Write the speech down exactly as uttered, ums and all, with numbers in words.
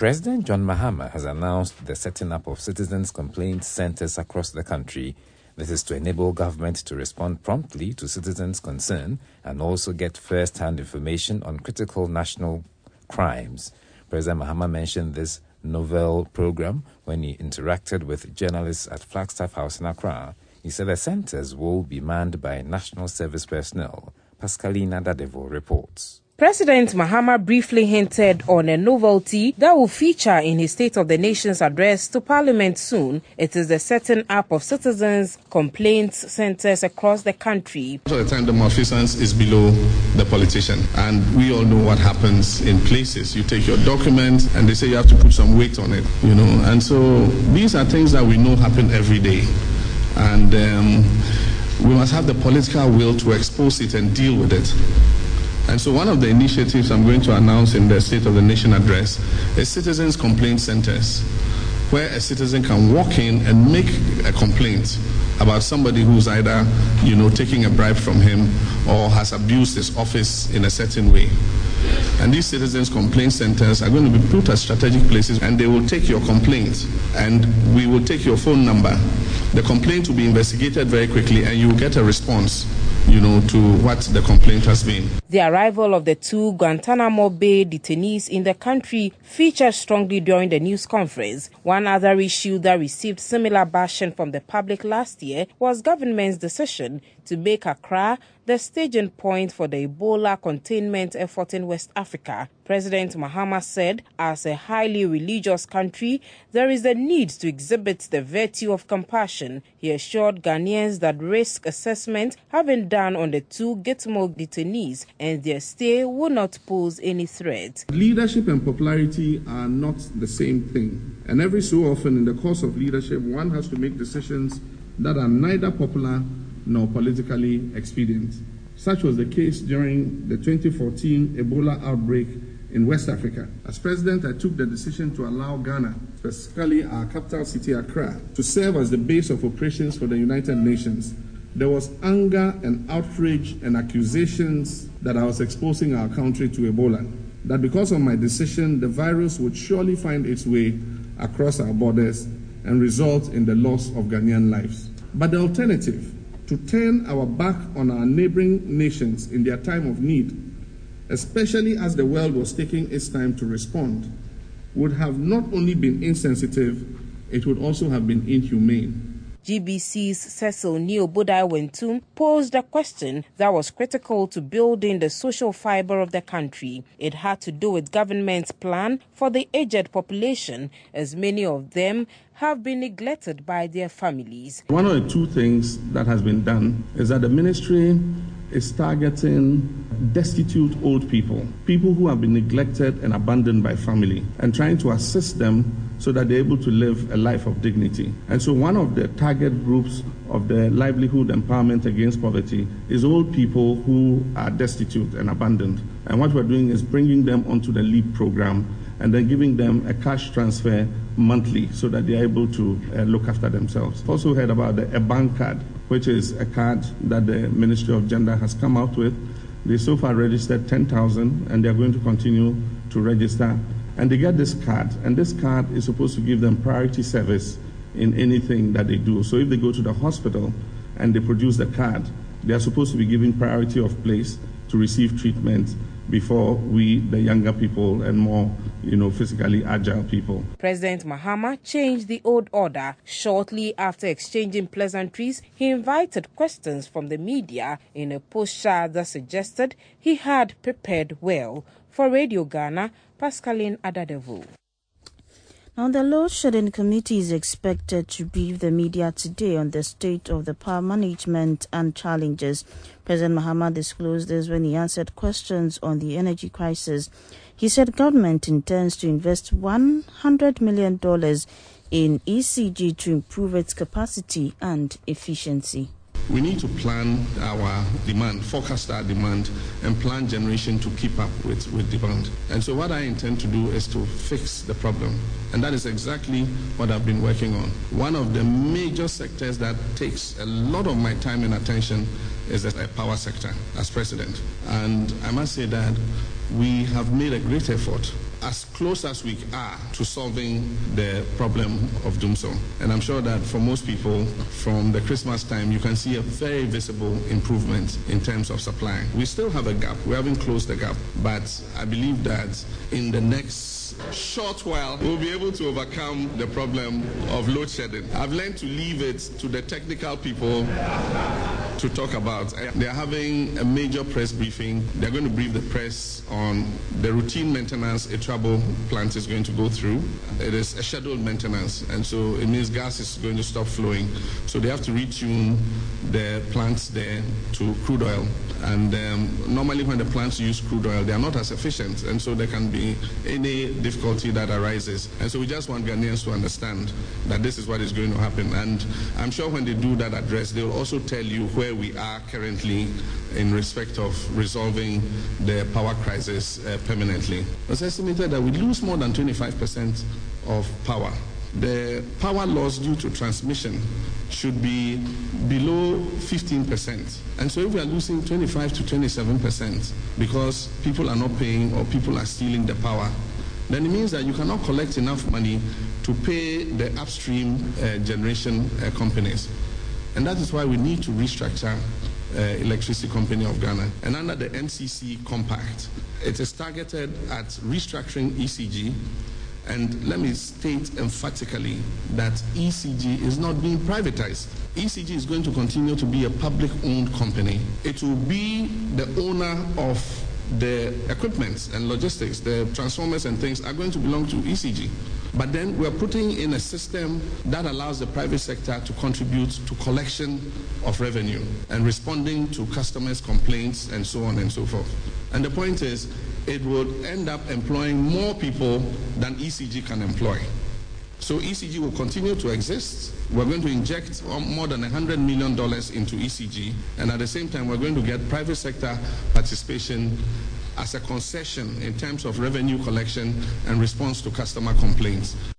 President John Mahama has announced the setting up of citizens' complaint centers across the country. This is to enable government to respond promptly to citizens' concern and also get first-hand information on critical national crimes. President Mahama mentioned this novel program when he interacted with journalists at Flagstaff House in Accra. He said the centers will be manned by national service personnel. Pascaline Adadevoh reports. President Mahama briefly hinted on a novelty that will feature in his State of the Nation's address to Parliament soon. It is the setting up of citizens' complaints centers across the country. Most of the time, the malfeasance is below the politician, and we all know what happens in places. You take your document, and they say you have to put some weight on it, you know. And so these are things that we know happen every day, and um, we must have the political will to expose it and deal with it. And so one of the initiatives I'm going to announce in the State of the Nation address is citizens' complaint centers, where a citizen can walk in and make a complaint about somebody who's either, you know, taking a bribe from him or has abused his office in a certain way. And these citizens' complaint centers are going to be put at strategic places, and they will take your complaint, and we will take your phone number. The complaint will be investigated very quickly, and you will get a response, you know, to what the complaint has been. The arrival of the two Guantanamo Bay detainees in the country featured strongly during the news conference. One other issue that received similar bashing from the public last year was government's decision to make Accra the staging point for the Ebola containment effort in West Africa. President Mahama said, as a highly religious country, there is a need to exhibit the virtue of compassion. He assured Ghanaians that risk assessment have been done on the two Gitmo detainees and their stay will not pose any threat. Leadership and popularity are not the same thing. And every so often in the course of leadership, one has to make decisions that are neither popular nor politically expedient. Such was the case during the twenty fourteen Ebola outbreak in West Africa. As president, I took the decision to allow Ghana, specifically our capital city Accra, to serve as the base of operations for the United Nations. There was anger and outrage and accusations that I was exposing our country to Ebola, that because of my decision, the virus would surely find its way across our borders and result in the loss of Ghanaian lives. But the alternative, to turn our back on our neighboring nations in their time of need, especially as the world was taking its time to respond, would have not only been insensitive, it would also have been inhumane. G B C's Cecil Neo Budai Wentum posed a question that was critical to building the social fiber of the country. It had to do with government's plan for the aged population, as many of them have been neglected by their families. One of the two things that has been done is that the ministry is targeting destitute old people, people who have been neglected and abandoned by family, and trying to assist them so that they're able to live a life of dignity. And so one of the target groups of the livelihood empowerment against poverty is old people who are destitute and abandoned. And what we're doing is bringing them onto the LEAP program and then giving them a cash transfer monthly so that they're able to uh, look after themselves. Also heard about the, a bank card, which is a card that the Ministry of Gender has come out with. They so far registered ten thousand, and they're going to continue to register. And they get this card, and this card is supposed to give them priority service in anything that they do. So if they go to the hospital and they produce the card, they are supposed to be given priority of place to receive treatment before we, the younger people and more, you know, physically agile people. President Mahama changed the old order. Shortly after exchanging pleasantries, he invited questions from the media in a posture that suggested he had prepared well. For Radio Ghana, Pascaline Adadevoh. Now, the Load Shedding Committee is expected to brief the media today on the state of the power management and challenges. President Mahama disclosed this when he answered questions on the energy crisis. He said government intends to invest one hundred million dollars in E C G to improve its capacity and efficiency. We need to plan our demand, forecast our demand, and plan generation to keep up with, with demand. And so what I intend to do is to fix the problem. And that is exactly what I've been working on. One of the major sectors that takes a lot of my time and attention is the power sector as president. And I must say that we have made a great effort, as close as we are to solving the problem of doom zone. And I'm sure that for most people, from the Christmas time, you can see a very visible improvement in terms of supply. We still have a gap. We haven't closed the gap. But I believe that in the next short while, we'll be able to overcome the problem of load shedding. I've learned to leave it to the technical people to talk about. They're having a major press briefing. They're going to brief the press on the routine maintenance a trouble plant is going to go through. It is a scheduled maintenance, and so it means gas is going to stop flowing. So they have to retune the plants there to crude oil. And um, normally when the plants use crude oil, they are not as efficient, and so there can be any difficulty that arises. And so we just want Ghanaians to understand that this is what is going to happen. And I'm sure when they do that address, they will also tell you where we are currently in respect of resolving the power crisis uh, permanently. It's estimated that we lose more than twenty-five percent of power. The power loss due to transmission should be below fifteen percent. And so if we are losing twenty-five to twenty-seven percent because people are not paying or people are stealing the power, then it means that you cannot collect enough money to pay the upstream uh, generation uh, companies. And that is why we need to restructure uh, Electricity Company of Ghana. And under the N C C Compact, it is targeted at restructuring E C G. And let me state emphatically that E C G is not being privatized. E C G is going to continue to be a public-owned company. It will be the owner of the equipment and logistics. The transformers and things are going to belong to E C G. But then we're putting in a system that allows the private sector to contribute to collection of revenue and responding to customers' complaints and so on and so forth. And the point is, it would end up employing more people than E C G can employ. So E C G will continue to exist. We're going to inject more than one hundred million dollars into E C G, and at the same time, we're going to get private sector participation as a concession in terms of revenue collection and response to customer complaints.